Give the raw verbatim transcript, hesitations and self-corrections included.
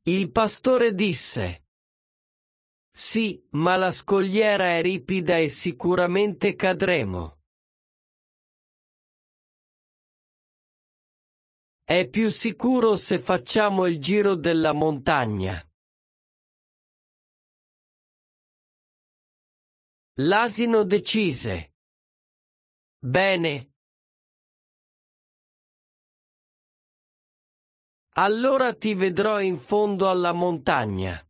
Il pastore disse: Sì, ma la scogliera è ripida e sicuramente cadremo. È più sicuro se facciamo il giro della montagna. L'asino decise. Bene. Allora ti vedrò in fondo alla montagna.